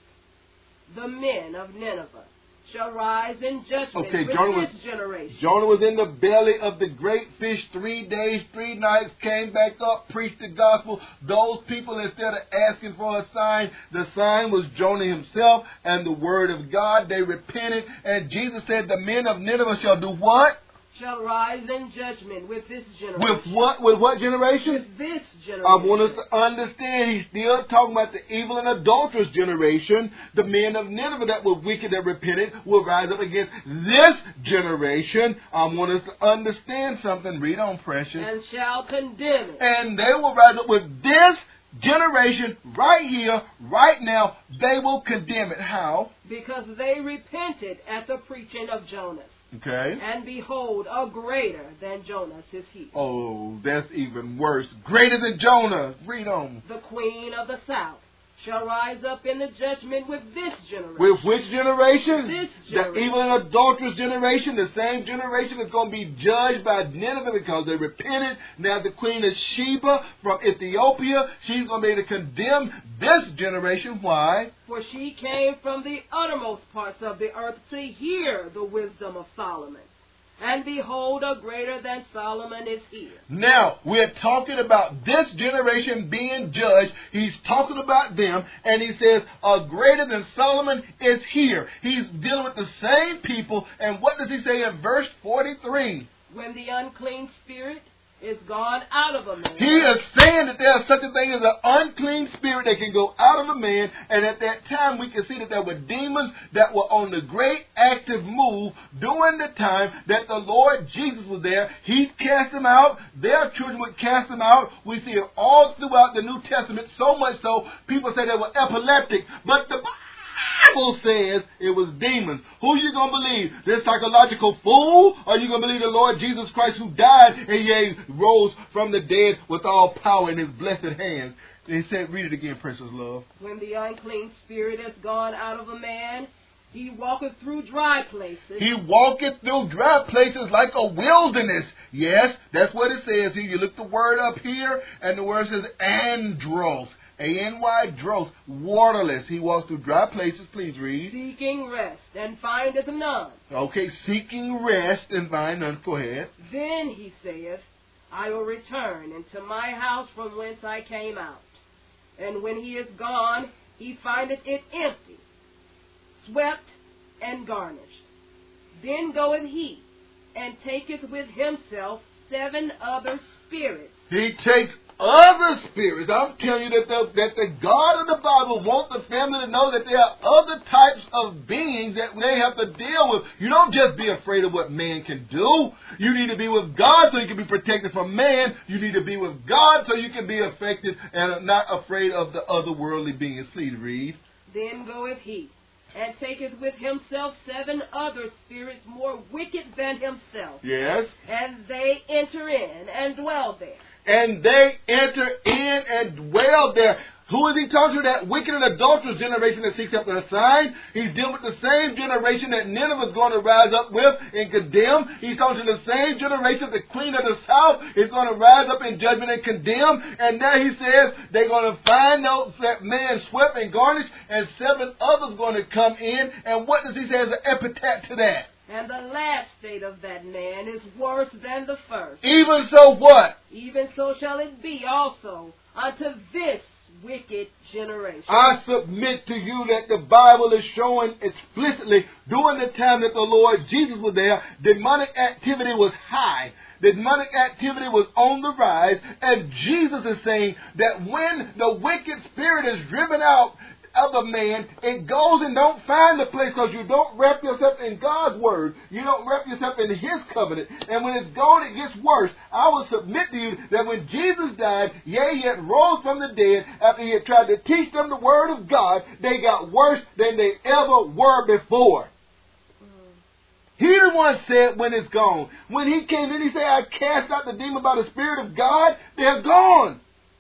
The men of Nineveh shall rise in judgment okay, with Jonah this was, generation. Jonah was in the belly of the great fish three days, three nights, came back up, preached the gospel. Those people, instead of asking for a sign, the sign was Jonah himself and the word of God. They repented, and Jesus said the men of Nineveh shall do what? Shall rise in judgment with this generation. With what? With what generation? With this generation. I want us to understand he's still talking about the evil and adulterous generation. The men of Nineveh that were wicked and repented will rise up against this generation. I want us to understand something. Read on, precious. And shall condemn it. And they will rise up with this generation right here, right now. They will condemn it. How? Because they repented at the preaching of Jonas. Okay. And behold, a greater than Jonas is he. Oh, that's even worse. Greater than Jonah. Read on. The queen of the south shall rise up in the judgment with this generation. With which generation? This generation. The evil and adulterous generation. The same generation is going to be judged by Nineveh because they repented. Now the queen of Sheba from Ethiopia, she's going to be able to condemn this generation. Why? For she came from the uttermost parts of the earth to hear the wisdom of Solomon. And behold, a greater than Solomon is here. Now, we're talking about this generation being judged. He's talking about them, and he says, a greater than Solomon is here. He's dealing with the same people, and what does he say in verse forty-three? When the unclean spirit is gone out of a man. He is saying that there is such a thing as an unclean spirit that can go out of a man. And at that time, we can see that there were demons that were on the great active move during the time that the Lord Jesus was there. He cast them out. Their children would cast them out. We see it all throughout the New Testament, so much so people say they were epileptic. But the Bible says it was demons. Who are you going to believe? This psychological fool? Or are you going to believe the Lord Jesus Christ who died and yea, rose from the dead with all power in his blessed hands? They said, read it again, precious love. When the unclean spirit is gone out of a man, he walketh through dry places. He walketh through dry places like a wilderness. Yes, that's what it says here. You look the word up here, and the word says andros. A N Y, dros, waterless. He walks through dry places. Please read. Seeking rest, and findeth none. Okay, seeking rest and find none. Go ahead. Then he saith, I will return into my house from whence I came out. And when he is gone, he findeth it empty, swept, and garnished. Then goeth he, and taketh with himself seven other spirits. He takes other spirits. I'm telling you that the, that the God of the Bible wants the family to know that there are other types of beings that they have to deal with. You don't just be afraid of what man can do. You need to be with God so you can be protected from man. You need to be with God so you can be affected and not afraid of the other worldly beings. Please read. Then goeth he, and taketh with himself seven other spirits more wicked than himself. Yes. And they enter in and dwell there. And they enter in and dwell there. Who is he talking to? That wicked and adulterous generation that seeks after a sign. He's dealing with the same generation that Nineveh is going to rise up with and condemn. He's talking to the same generation the queen of the south is going to rise up in judgment and condemn. And now he says they're going to find out that man swept and garnished, and seven others going to come in. And what does he say as an epitaph to that? And the last state of that man is worse than the first. Even so what? Even so shall it be also unto this wicked generation. I submit to you that the Bible is showing explicitly during the time that the Lord Jesus was there, demonic activity was high. Demonic activity was on the rise. And Jesus is saying that when the wicked spirit is driven out of a man, it goes and don't find the place because you don't wrap yourself in God's word. You don't wrap yourself in His covenant. And when it's gone, it gets worse. I will submit to you that when Jesus died, yea, he had rose from the dead after he had tried to teach them the word of God, they got worse than they ever were before. He the one said when it's gone. When he came in, he said, I cast out the demon by the Spirit of God. They're gone.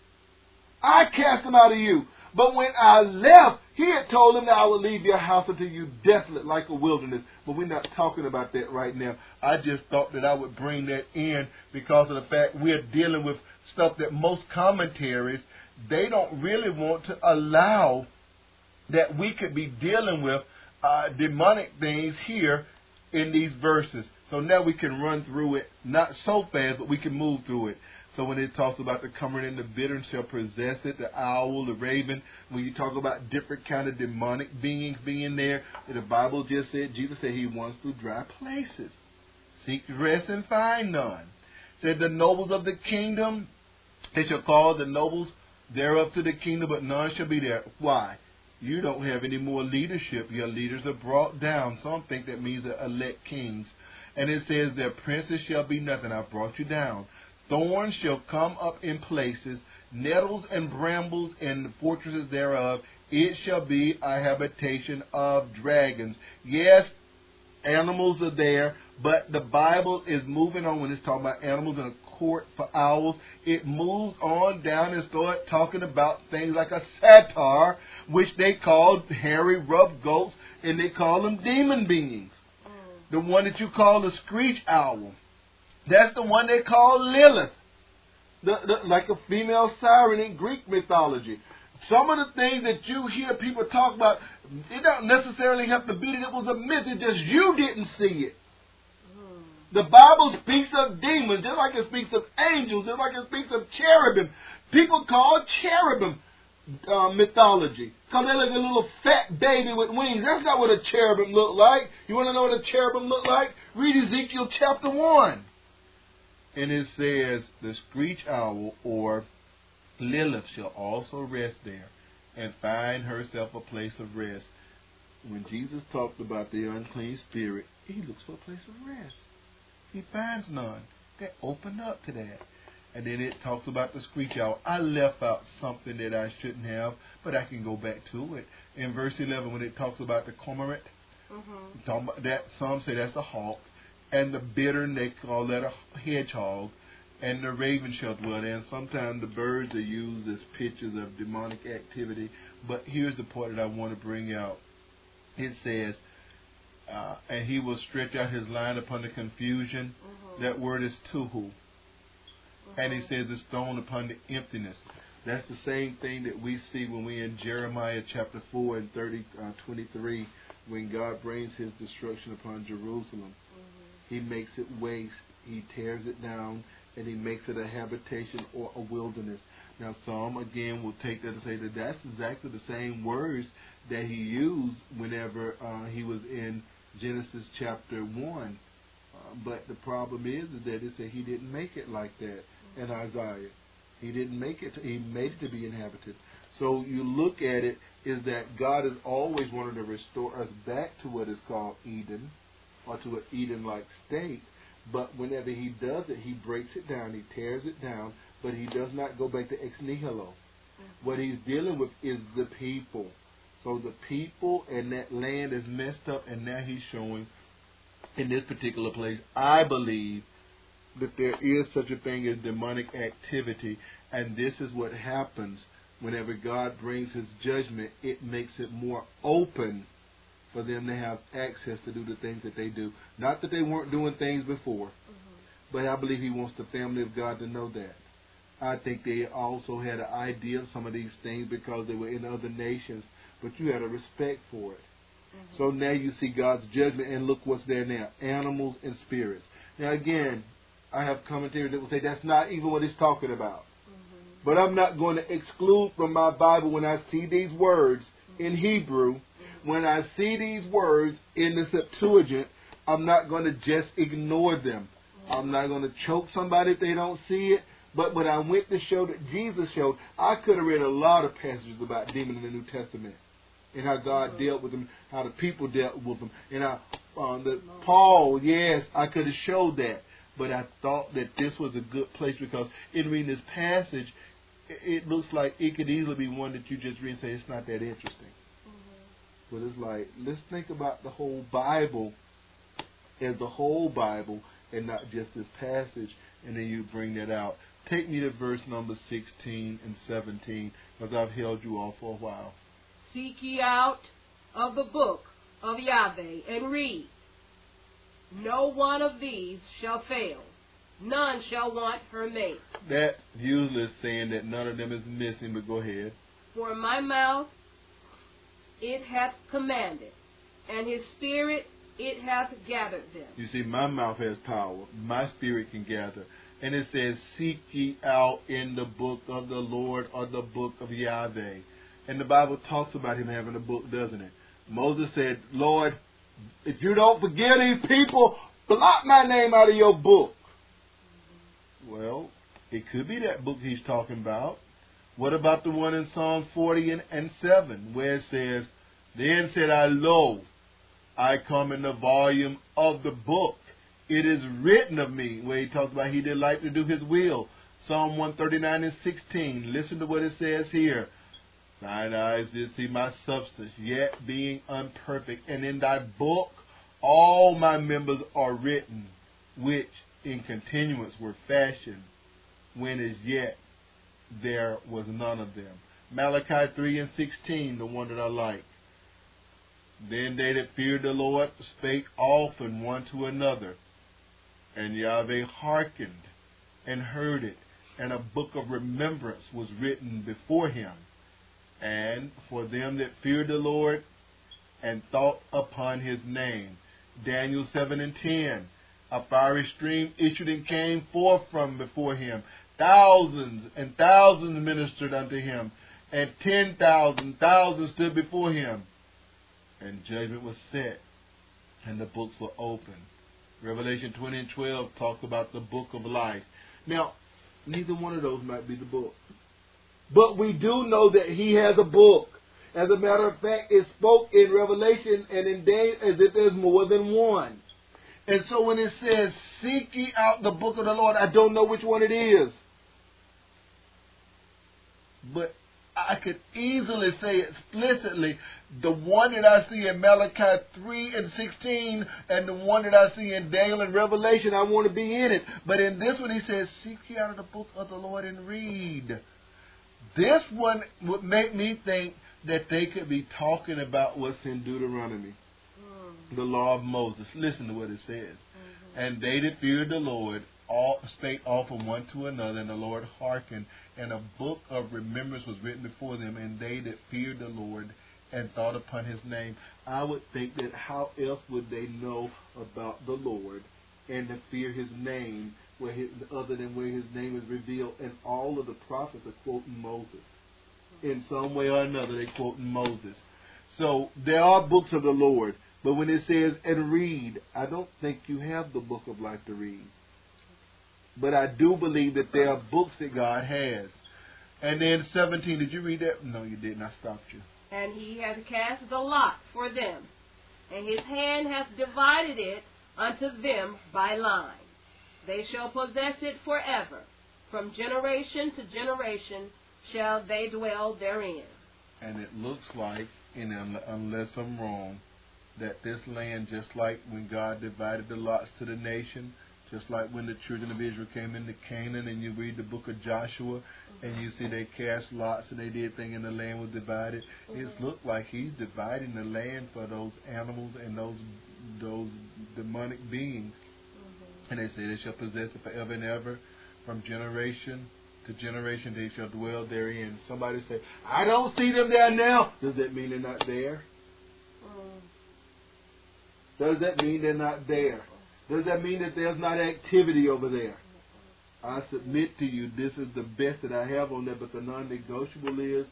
I cast them out of you. But when I left, he had told them that I would leave your house until you desolate like a wilderness. But we're not talking about that right now. I just thought that I would bring that in because of the fact we're dealing with stuff that most commentaries, they don't really want to allow that we could be dealing with uh, demonic things here in these verses. So now we can run through it, not so fast, but we can move through it. So when it talks about the coming in, the bittern shall possess it, the owl, the raven, when you talk about different kind of demonic beings being there, the Bible just said, Jesus said he wants to dry places. Seek rest and find none. Said the nobles of the kingdom, they shall call the nobles thereof to the kingdom, but none shall be there. Why? You don't have any more leadership. Your leaders are brought down. Some think that means the elect kings. And it says their princes shall be nothing. I've brought you down. Thorns shall come up in places, nettles and brambles in the fortresses thereof. It shall be a habitation of dragons. Yes, animals are there, but the Bible is moving on when it's talking about animals in a court for owls. It moves on down and starts talking about things like a satyr, which they call hairy, rough goats, and they call them demon beings. Mm. The one that you call the screech owl. That's the one they call Lilith, the, the, like a female siren in Greek mythology. Some of the things that you hear people talk about, it don't necessarily have to be that it was a myth. It's just you didn't see it. Mm. The Bible speaks of demons just like it speaks of angels, just like it speaks of cherubim. People call cherubim uh, mythology because they look like a little fat baby with wings. That's not what a cherubim look like. You want to know what a cherubim look like? Read Ezekiel chapter one. And it says, the screech owl or Lilith shall also rest there and find herself a place of rest. When Jesus talked about the unclean spirit, he looks for a place of rest. He finds none. They open up to that. And then it talks about the screech owl. I left out something that I shouldn't have, but I can go back to it. In verse eleven, when it talks about the cormorant, mm-hmm. talking about that, some say that's a hawk. And the bittern, they call that a hedgehog. And the raven shall dwell there. And sometimes the birds are used as pictures of demonic activity. But here's the part that I want to bring out. It says, uh, and he will stretch out his line upon the confusion. Mm-hmm. That word is tuhu. Mm-hmm. And he says it's thrown upon the emptiness. That's the same thing that we see when we in Jeremiah chapter four and thirty, uh, twenty-three, when God brings his destruction upon Jerusalem. He makes it waste, he tears it down, and he makes it a habitation or a wilderness. Now some, again, will take that and say that that's exactly the same words that he used whenever uh, he was in Genesis chapter one. Uh, but the problem is, is that it said he didn't make it like that in Isaiah. He didn't make it, to, he made it to be inhabited. So you look at it, is that God has always wanted to restore us back to what is called Eden, or to an Eden-like state, but whenever he does it, he breaks it down, he tears it down, but he does not go back to ex nihilo. Mm-hmm. What he's dealing with is the people. So the people and that land is messed up, and now he's showing in this particular place, I believe that there is such a thing as demonic activity, and this is what happens whenever God brings his judgment, it makes it more open for them to have access to do the things that they do. Not that they weren't doing things before, mm-hmm. but I believe he wants the family of God to know that. I think they also had an idea of some of these things because they were in other nations, but you had a respect for it. Mm-hmm. So now you see God's judgment, and look what's there now, animals and spirits. Now again, I have commentators that will say that's not even what it's talking about. Mm-hmm. But I'm not going to exclude from my Bible when I see these words mm-hmm. in Hebrew. Mm-hmm. When I see these words in the Septuagint, I'm not going to just ignore them. Mm-hmm. I'm not going to choke somebody if they don't see it. But when I went to show that Jesus showed, I could have read a lot of passages about demons in the New Testament and how God mm-hmm. dealt with them, how the people dealt with them, and how uh, the Paul, yes, I could have showed that. But I thought that this was a good place because in reading this passage, it, it looks like it could easily be one that you just read and say it's not that interesting. Mm-hmm. But it's like, let's think about the whole Bible as the whole Bible and not just this passage, and then you bring that out. Take me to verse number sixteen and seventeen, because I've held you all for a while. Seek ye out of the book of Yahweh and read. No one of these shall fail. None shall want her mate. That usually is saying that none of them is missing, but go ahead. For my mouth it hath commanded, and his spirit it hath gathered them. You see, my mouth has power. My spirit can gather. And it says, seek ye out in the book of the Lord or the book of Yahweh. And the Bible talks about him having a book, doesn't it? Moses said, Lord, if you don't forgive these people, blot my name out of your book. Well, it could be that book he's talking about. What about the one in Psalm forty and, and seven, where it says, then said I, lo, I come in the volume of the book. It is written of me, where he talks about he delight to do his will. Psalm one thirty-nine and sixteen. Listen to what it says here. Thine eyes did see my substance, yet being unperfect. And in thy book all my members are written, which in continuance were fashioned, when as yet there was none of them. Malachi three and sixteen, the one that I like. Then they that feared the Lord spake often one to another, and Yahweh hearkened and heard it, and a book of remembrance was written before him. And for them that feared the Lord and thought upon his name. Daniel seven and ten. A fiery stream issued and came forth from before him. Thousands and thousands ministered unto him, and ten thousand thousands stood before him. And judgment was set, and the books were opened. Revelation twenty and twelve talks about the book of life. Now, neither one of those might be the book. But we do know that he has a book. As a matter of fact, it spoke in Revelation and in Daniel as if there's more than one. And so when it says, seek ye out the book of the Lord, I don't know which one it is. But I could easily say explicitly, the one that I see in Malachi three and sixteen and the one that I see in Daniel and Revelation, I want to be in it. But in this one he says, seek ye out of the book of the Lord and read. This one would make me think that they could be talking about what's in Deuteronomy, mm. the law of Moses. Listen to what it says. Mm-hmm. And they that feared the Lord all spake often one to another, and the Lord hearkened, and a book of remembrance was written before them, and they that feared the Lord and thought upon his name. I would think that how else would they know about the Lord and to fear his name, where his, other than where his name is revealed? And all of the prophets are quoting Moses. In some way or another, they're quoting Moses. So there are books of the Lord, but when it says, and read, I don't think you have the book of life to read. But I do believe that there are books that God has. And then seventeen, did you read that? No, you didn't. I stopped you. And he hath cast the lot for them, and his hand hath divided it unto them by line. They shall possess it forever. From generation to generation shall they dwell therein. And it looks like, and unless I'm wrong, that this land, just like when God divided the lots to the nation, Just like when the children of Israel came into Canaan, and you read the book of Joshua, mm-hmm. and you see they cast lots and they did things and the land was divided. Mm-hmm. It looked like he's dividing the land for those animals and those those demonic beings. Mm-hmm. And they say they shall possess it forever and ever, from generation to generation they shall dwell therein. Somebody say, I don't see them there now. Does that mean they're not there? Mm. Does that mean they're not there? Does that mean that there's not activity over there? I submit to you, this is the best that I have on that, but the non-negotiable is,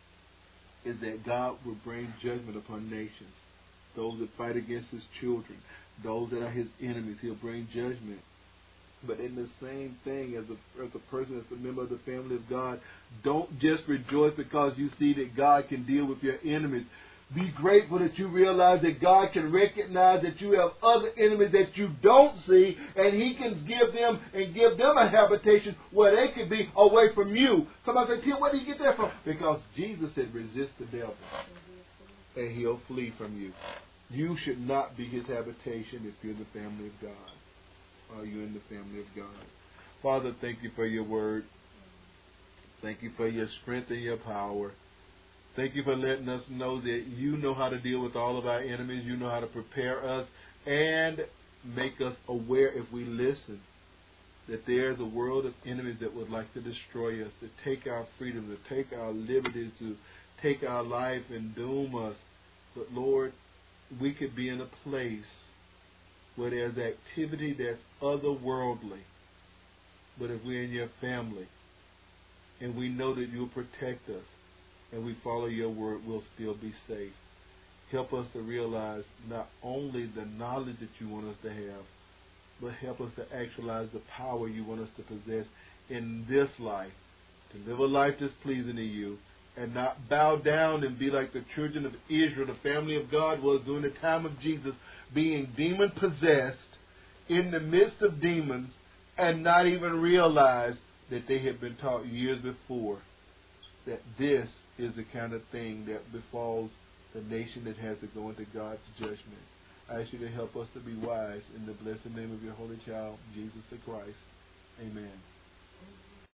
is that God will bring judgment upon nations. Those that fight against His children, those that are His enemies, He'll bring judgment. But in the same thing, as a, as a person that's a member of the family of God, don't just rejoice because you see that God can deal with your enemies. Be grateful that you realize that God can recognize that you have other enemies that you don't see, and He can give them and give them a habitation where they can be away from you. Somebody say, Tim, where did you get that from? Because Jesus said, resist the devil, and he'll flee from you. You should not be his habitation if you're the family of God. Are you in the family of God? Father, thank you for your word. Thank you for your strength and your power. Thank you for letting us know that you know how to deal with all of our enemies. You know how to prepare us and make us aware, if we listen, that there's a world of enemies that would like to destroy us, to take our freedom, to take our liberties, to take our life and doom us. But Lord, we could be in a place where there's activity that's otherworldly. But if we're in your family and we know that you'll protect us, and we follow your word, we'll still be safe. Help us to realize not only the knowledge that you want us to have, but help us to actualize the power you want us to possess in this life, to live a life that's pleasing to you, and not bow down and be like the children of Israel, the family of God was during the time of Jesus, being demon-possessed in the midst of demons, and not even realize that they had been taught years before that this is the kind of thing that befalls the nation that has to go into God's judgment. I ask you to help us to be wise in the blessed name of your holy child, Jesus the Christ. Amen.